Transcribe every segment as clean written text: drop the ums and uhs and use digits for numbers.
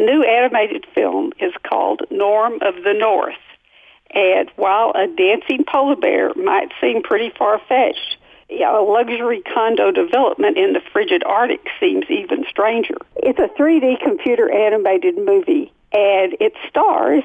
new animated film is called Norm of the North. And while a dancing polar bear might seem pretty far-fetched, a luxury condo development in the frigid Arctic seems even stranger. It's a 3D computer animated movie, and it stars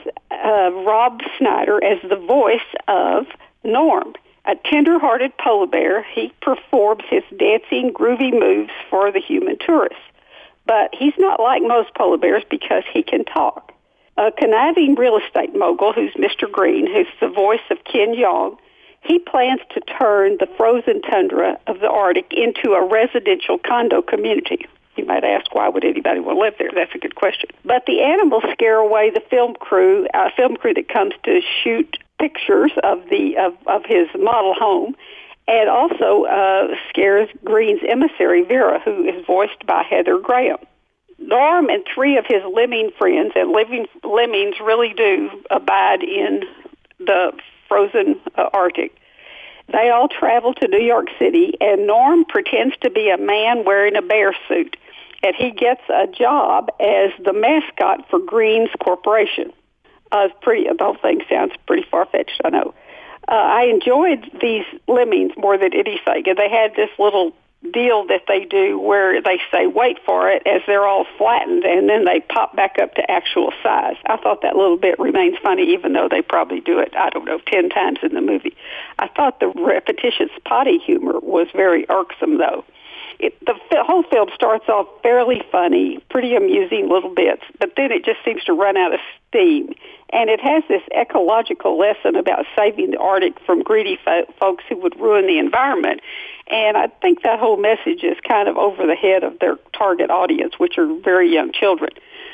Rob Schneider as the voice of Norm. A tender-hearted polar bear, he performs his dancing, groovy moves for the human tourists. But he's not like most polar bears because he can talk. A conniving real estate mogul, who's Mr. Green, who's the voice of Ken Jeong, he plans to turn the frozen tundra of the Arctic into a residential condo community. You might ask, why would anybody want to live there? That's a good question. But the animals scare away the film crew that comes to shoot pictures of his model home, and also scares Green's emissary, Vera, who is voiced by Heather Graham. Norm and three of his lemming friends, and lemmings really do abide in the frozen Arctic, they all travel to New York City, and Norm pretends to be a man wearing a bear suit, and he gets a job as the mascot for Green's Corporation. The whole thing sounds pretty far-fetched, I know. I enjoyed these lemmings more than anything, and they had this little deal that they do where they say, wait for it, as they're all flattened, and then they pop back up to actual size. I thought that little bit remains funny, even though they probably do it, 10 times in the movie. I thought the repetitious potty humor was very irksome, though. The whole film starts off fairly funny, pretty amusing little bits, but then it just seems to run out of steam. And it has this ecological lesson about saving the Arctic from greedy folks who would ruin the environment. And I think that whole message is kind of over the head of their target audience, which are very young children.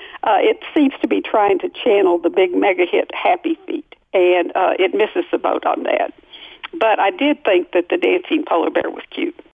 It seems to be trying to channel the big mega hit Happy Feet, and it misses the boat on that. But I did think that the dancing polar bear was cute.